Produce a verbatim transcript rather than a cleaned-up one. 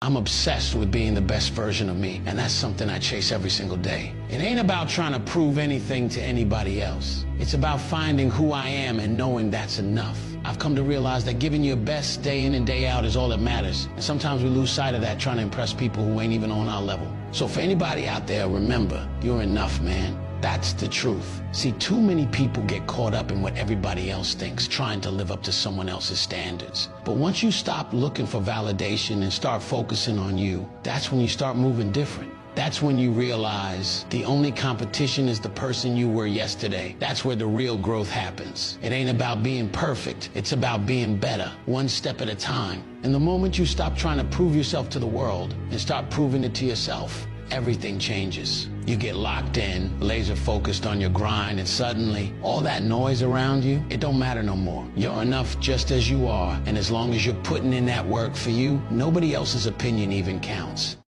I'm obsessed with being the best version of me, and that's something I chase every single day. It ain't about trying to prove anything to anybody else. It's about finding who I am and knowing that's enough. I've come to realize that giving your best day in and day out is all that matters. And sometimes we lose sight of that trying to impress people who ain't even on our level. So for anybody out there, remember, you're enough, man. That's the truth. See, too many people get caught up in what everybody else thinks, trying to live up to someone else's standards. But once you stop looking for validation and start focusing on you, that's when you start moving different. That's when you realize the only competition is the person you were yesterday. That's where the real growth happens. It ain't about being perfect. It's about being better, one step at a time. And the moment you stop trying to prove yourself to the world and start proving it to yourself, everything changes. You get locked in, laser focused on your grind, and suddenly all that noise around you, it don't matter no more. You're enough just as you are, and as long as you're putting in that work for you, nobody else's opinion even counts.